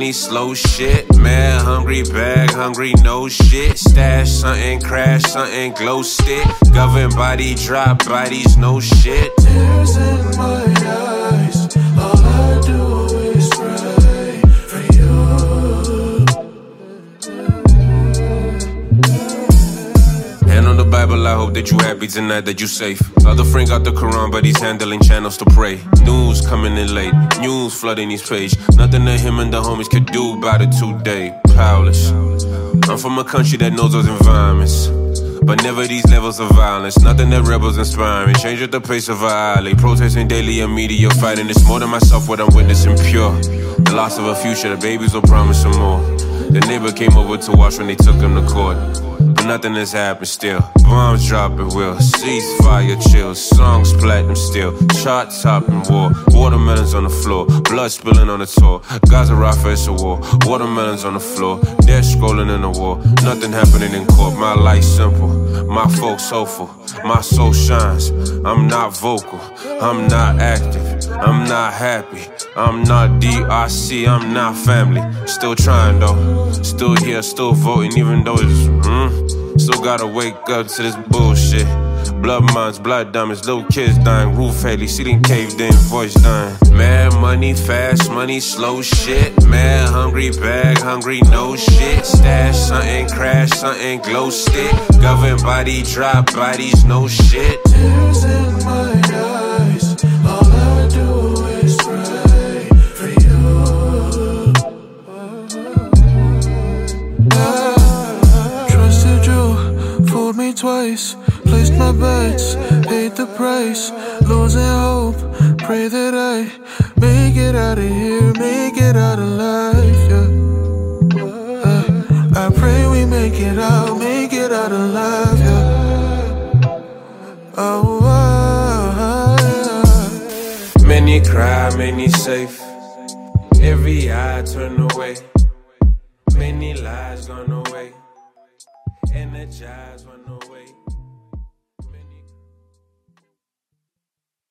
money, slow shit. Mad, hungry, bag, hungry, no shit. Stash something, crash something, glow stick. Governed body, drop bodies, no shit. Tears in my eyes, all I do is pray for you. Hand on the Bible, I hope that you happy tonight, that you safe. Other friend got the Quran, but he's handling channels to pray. News coming in late, news flooding these pages. Nothing that him and the homies could do about it today. Powerless. I'm from a country that knows those environments, but never these levels of violence. Nothing that rebels inspire me. Change at the pace of our alley. Protesting daily and media fighting. It's more than myself, what I'm witnessing pure. The loss of a future, the babies will promise some more. The neighbor came over to watch when they took him to court, but nothing has happened still. Bombs dropping, will ceasefire chill. Songs platinum still, chart topping war. Watermelons on the floor, blood spilling on the tour. Gaza Rafa, it's a war. Watermelons on the floor, death scrolling in the war. Nothing happening in court. My life simple, my folks hopeful. My soul shines. I'm not vocal, I'm not active, I'm not happy, I'm not DRC, I'm not family. Still trying though, still here, still voting, even though it's still gotta wake up to this bullshit. Blood mines, blood diamonds, little kids dying. Roof Haley, ceiling caved in, voice dying. Mad money, fast money, slow shit. Mad hungry, bag hungry, no shit. Stash something, crash something, glow stick. Governed body, drop bodies, no shit. Tears in my eyes, all I do is pray for you. Trusted you, fooled me twice. Placed my bets, paid the price. Losing hope, pray that I make it out of here, make it out alive, yeah. I pray we make it out alive, yeah. Many cry, many safe. Every eye turn away. Many lies gone away. Energized, run away.